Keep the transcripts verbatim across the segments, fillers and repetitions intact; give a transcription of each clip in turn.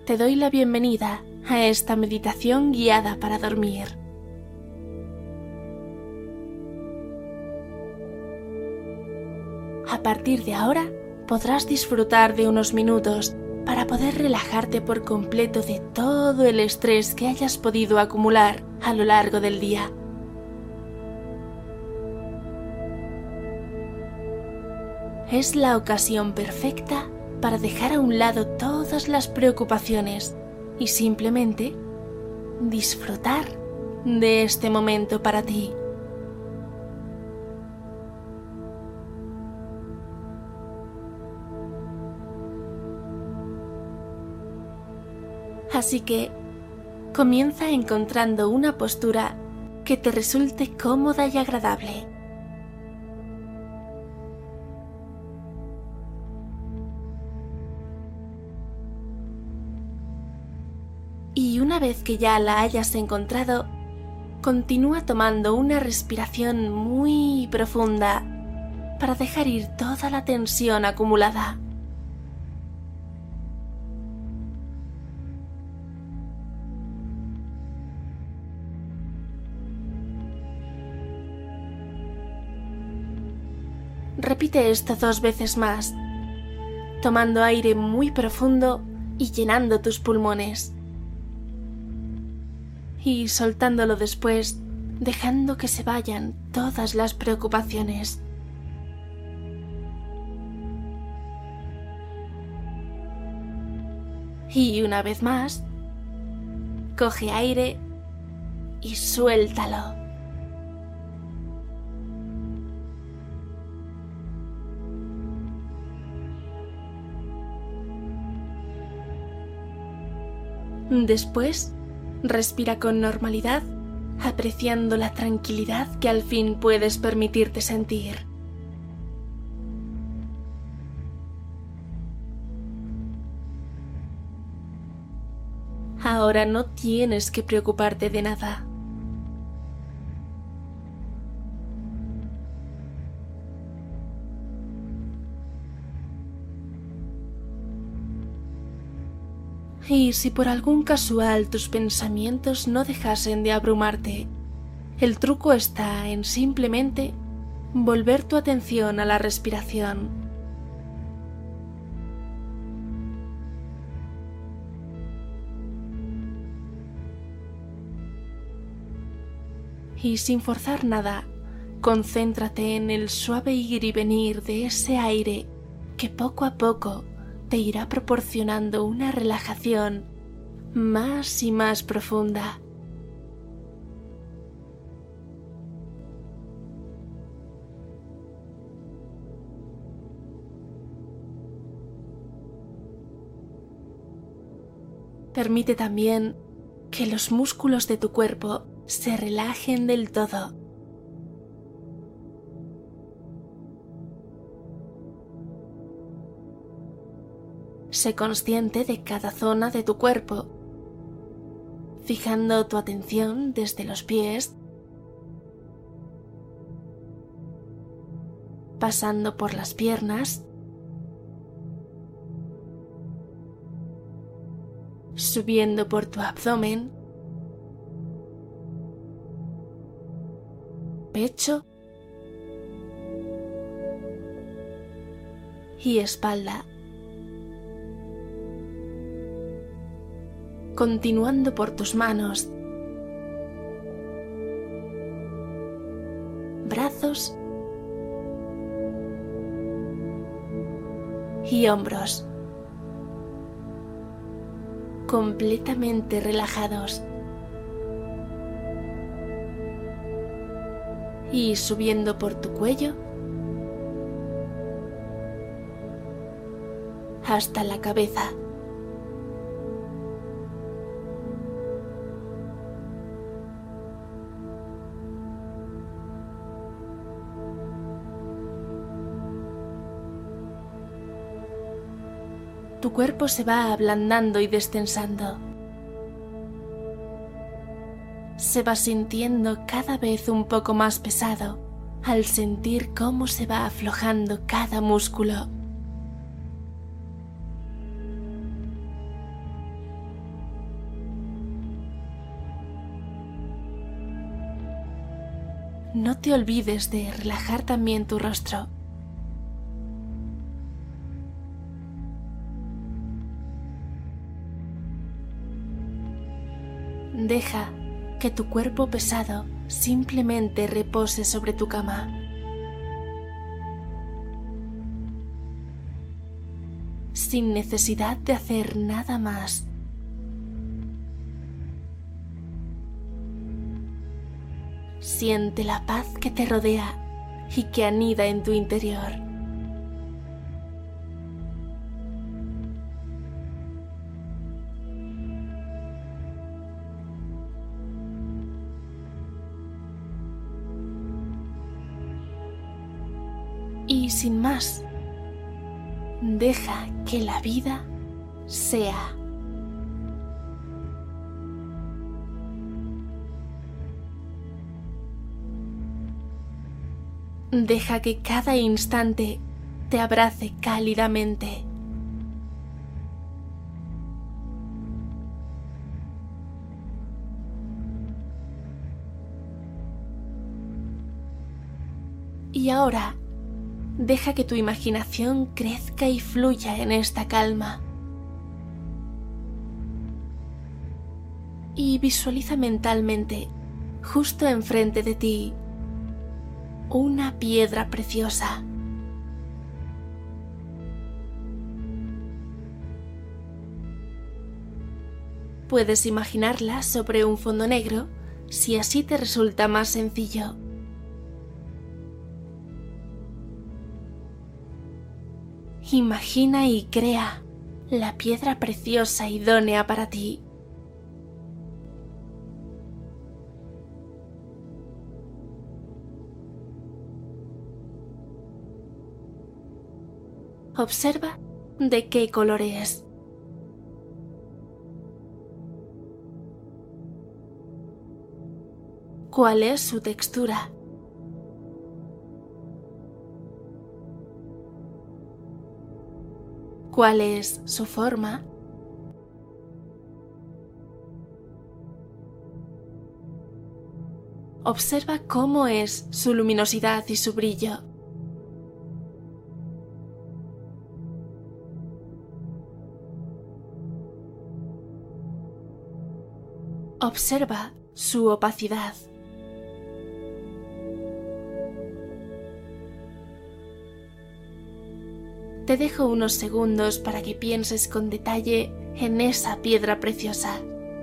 Te doy la bienvenida a esta meditación guiada para dormir. A partir de ahora podrás disfrutar de unos minutos para poder relajarte por completo de todo el estrés que hayas podido acumular a lo largo del día. Es la ocasión perfecta para dejar a un lado todas las preocupaciones y simplemente disfrutar de este momento para ti. Así que comienza encontrando una postura que te resulte cómoda y agradable. Y una vez que ya la hayas encontrado, continúa tomando una respiración muy profunda para dejar ir toda la tensión acumulada. Repite esto dos veces más, tomando aire muy profundo y llenando tus pulmones. Y soltándolo después, dejando que se vayan todas las preocupaciones. Y una vez más, coge aire y suéltalo. Después, respira con normalidad, apreciando la tranquilidad que al fin puedes permitirte sentir. Ahora no tienes que preocuparte de nada. Y si por algún casual tus pensamientos no dejasen de abrumarte, el truco está en simplemente volver tu atención a la respiración. Y sin forzar nada, concéntrate en el suave ir y venir de ese aire que poco a poco te irá proporcionando una relajación más y más profunda. Permite también que los músculos de tu cuerpo se relajen del todo. Sé consciente de cada zona de tu cuerpo, fijando tu atención desde los pies, pasando por las piernas, subiendo por tu abdomen, pecho y espalda. Continuando por tus manos, brazos y hombros, completamente relajados. Y subiendo por tu cuello hasta la cabeza. Tu cuerpo se va ablandando y destensando. Se va sintiendo cada vez un poco más pesado al sentir cómo se va aflojando cada músculo. no te olvides de relajar también tu rostro. Deja que tu cuerpo pesado simplemente repose sobre tu cama. Sin necesidad de hacer nada más. Siente la paz que te rodea y que anida en tu interior. Y sin más, deja que la vida sea. Deja que cada instante te abrace cálidamente. Y ahora, deja que tu imaginación crezca y fluya en esta calma. Y visualiza mentalmente, justo enfrente de ti, una piedra preciosa. Puedes imaginarla sobre un fondo negro, si así te resulta más sencillo. Imagina y crea la piedra preciosa idónea para ti. Observa de qué color es. ¿Cuál es su textura? ¿Cuál es su forma? Observa cómo es su luminosidad y su brillo. Observa su opacidad. Te dejo unos segundos para que pienses con detalle en esa piedra preciosa.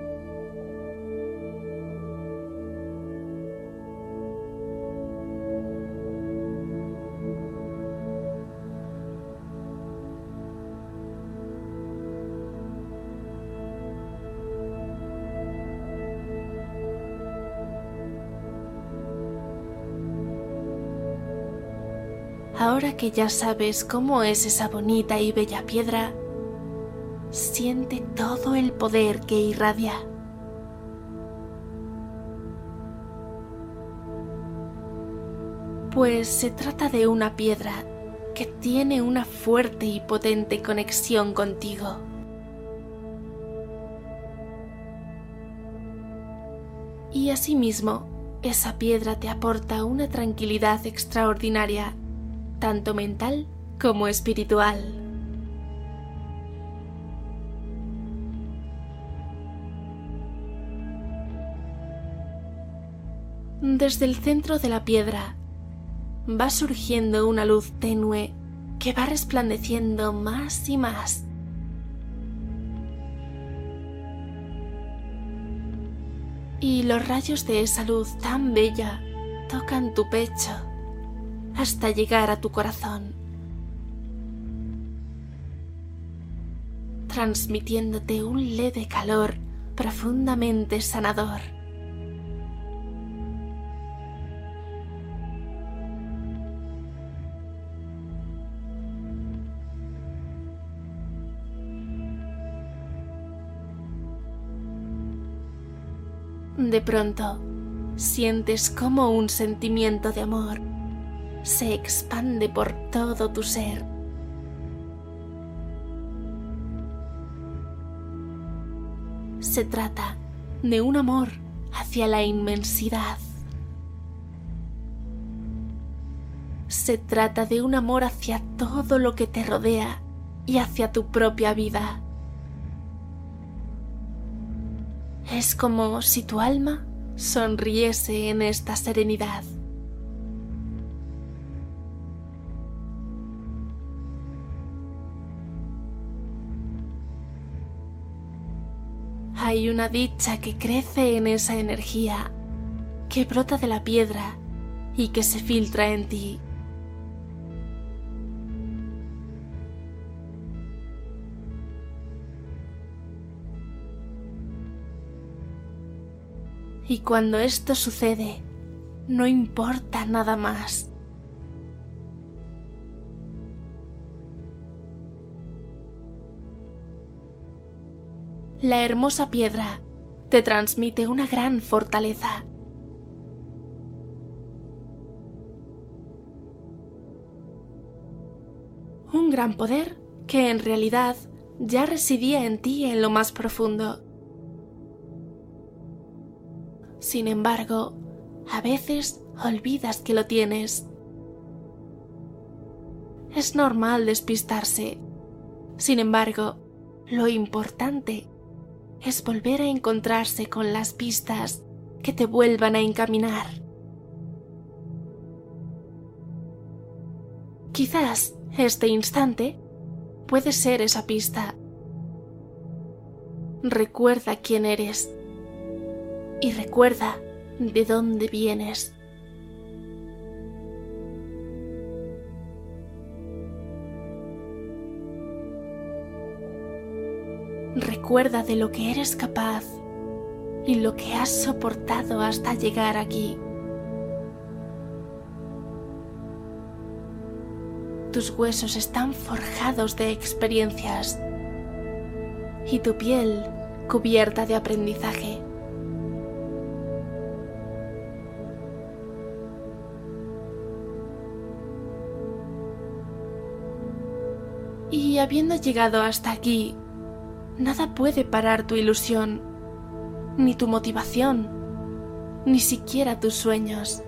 Ahora que ya sabes cómo es esa bonita y bella piedra, siente todo el poder que irradia. Pues se trata de una piedra que tiene una fuerte y potente conexión contigo. Y asimismo, esa piedra te aporta una tranquilidad extraordinaria, tanto mental como espiritual. Desde el centro de la piedra va surgiendo una luz tenue que va resplandeciendo más y más. Y los rayos de esa luz tan bella tocan tu pecho hasta llegar a tu corazón, transmitiéndote un leve calor profundamente sanador. De pronto, sientes como un sentimiento de amor se expande por todo tu ser. Se trata de un amor hacia la inmensidad. Se trata de un amor hacia todo lo que te rodea y hacia tu propia vida. Es como si tu alma sonriese en esta serenidad. Hay una dicha que crece en esa energía, que brota de la piedra y que se filtra en ti. Y cuando esto sucede, no importa nada más. La hermosa piedra te transmite una gran fortaleza. Un gran poder que en realidad ya residía en ti en lo más profundo. Sin embargo, a veces olvidas que lo tienes. Es normal despistarse. Sin embargo, lo importante es volver a encontrarse con las pistas que te vuelvan a encaminar. Quizás este instante puede ser esa pista. Recuerda quién eres y recuerda de dónde vienes. Recuerda de lo que eres capaz y lo que has soportado hasta llegar aquí. Tus huesos están forjados de experiencias y tu piel cubierta de aprendizaje. Y habiendo llegado hasta aquí, nada puede parar tu ilusión, ni tu motivación, ni siquiera tus sueños.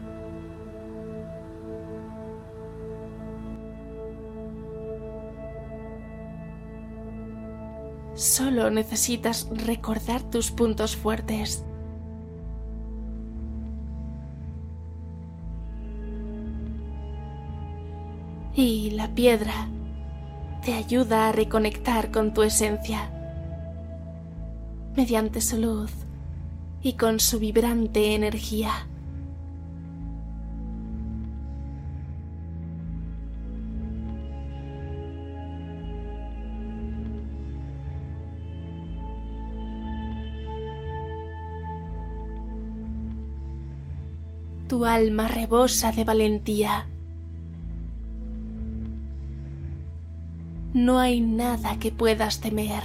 Solo necesitas recordar tus puntos fuertes. Y la piedra te ayuda a reconectar con tu esencia, mediante su luz y con su vibrante energía. Tu alma rebosa de valentía. No hay nada que puedas temer.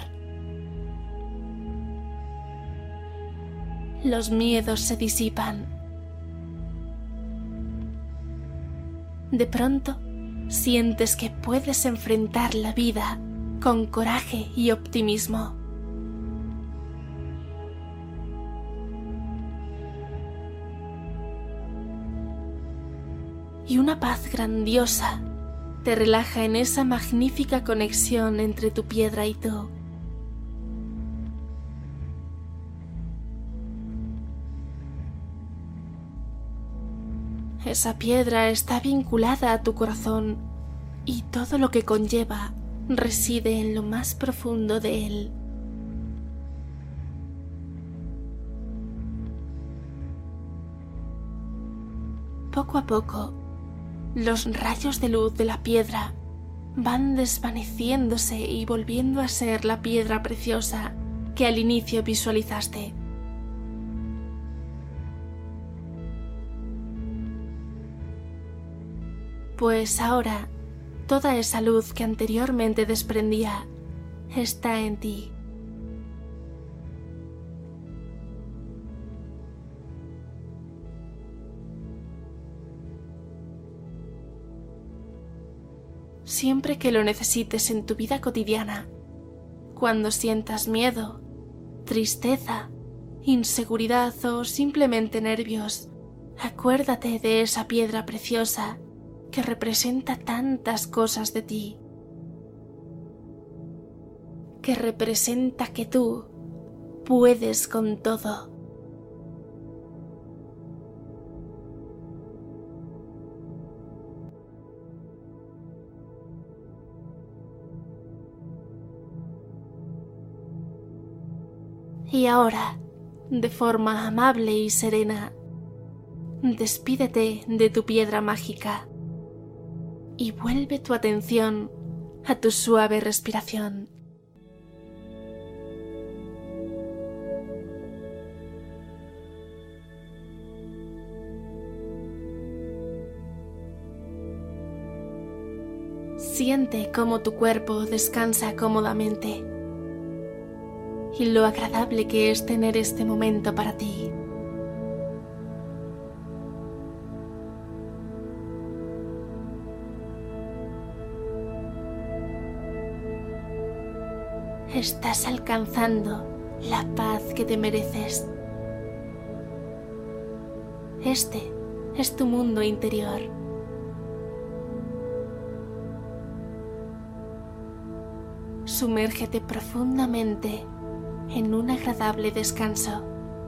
Los miedos se disipan. De pronto, sientes que puedes enfrentar la vida con coraje y optimismo. Y una paz grandiosa te relaja en esa magnífica conexión entre tu piedra y tú. Esa piedra está vinculada a tu corazón y todo lo que conlleva reside en lo más profundo de él. Poco a poco, los rayos de luz de la piedra van desvaneciéndose y volviendo a ser la piedra preciosa que al inicio visualizaste. Pues ahora, toda esa luz que anteriormente desprendía está en ti. Siempre que lo necesites en tu vida cotidiana, cuando sientas miedo, tristeza, inseguridad o simplemente nervios, acuérdate de esa piedra preciosa que representa tantas cosas de ti, que representa que tú puedes con todo. Y ahora, de forma amable y serena, despídete de tu piedra mágica y vuelve tu atención a tu suave respiración. Siente cómo tu cuerpo descansa cómodamente y lo agradable que es tener este momento para ti. Estás alcanzando la paz que te mereces. Este es tu mundo interior. Sumérgete profundamente en un agradable descanso.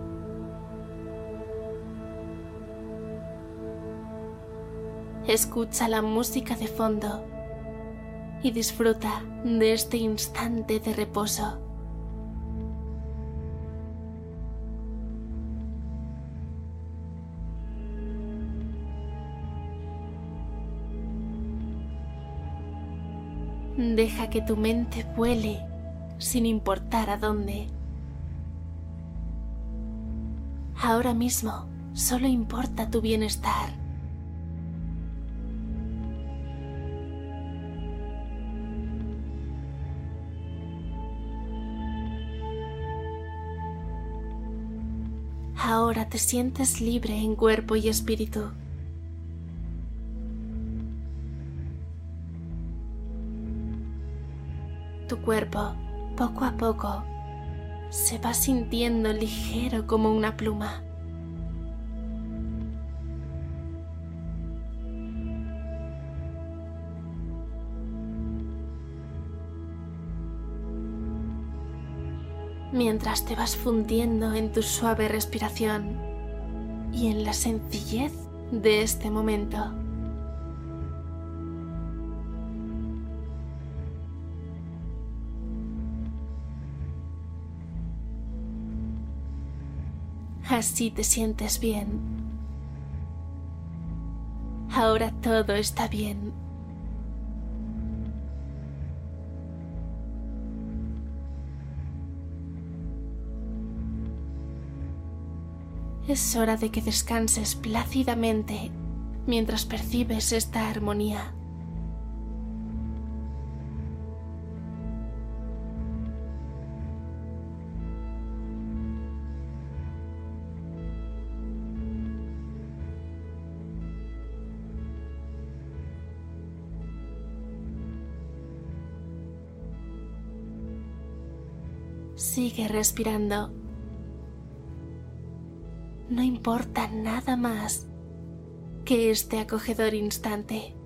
Escucha la música de fondo y disfruta de este instante de reposo. Deja que tu mente vuele sin importar a dónde. Ahora mismo solo importa tu bienestar. Ahora te sientes libre en cuerpo y espíritu. Tu cuerpo, poco a poco, se va sintiendo ligero como una pluma. Mientras te vas fundiendo en tu suave respiración y en la sencillez de este momento. Así te sientes bien. Ahora todo está bien. Es hora de que descanses plácidamente mientras percibes esta armonía. Sigue respirando. No importa nada más que este acogedor instante.